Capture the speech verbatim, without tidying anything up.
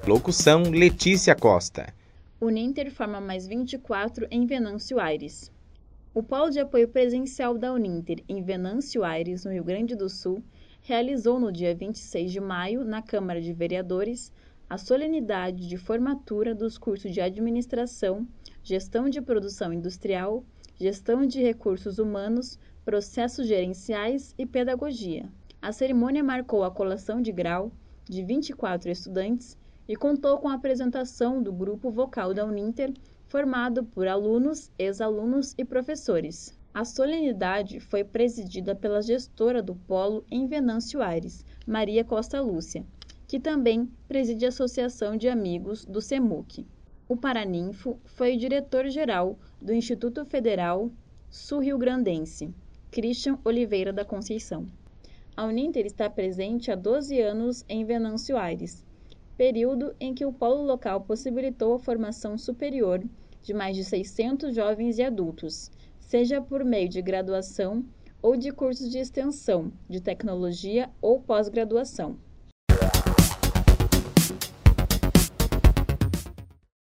Locução: Letícia Costa. Uninter forma mais vinte e quatro em Venâncio Aires. O Polo de Apoio Presencial da Uninter em Venâncio Aires, no Rio Grande do Sul, realizou no dia vinte e seis de maio, na Câmara de Vereadores, a solenidade de formatura dos cursos de Administração, Gestão de Produção Industrial, Gestão de Recursos Humanos, Processos Gerenciais e Pedagogia. A cerimônia marcou a colação de grau de vinte e quatro estudantes e contou com a apresentação do grupo vocal da Uninter, formado por alunos, ex-alunos e professores. A solenidade foi presidida pela gestora do Polo em Venâncio Aires, Maria Costa Lúcia, que também preside a Associação de Amigos do SEMUC. O paraninfo foi o diretor-geral do Instituto Federal Sul-Rio-Grandense, Christian Oliveira da Conceição. A Uninter está presente há doze anos em Venâncio Aires, período em que o polo local possibilitou a formação superior de mais de seiscentos jovens e adultos, seja por meio de graduação ou de cursos de extensão, de tecnologia ou pós-graduação.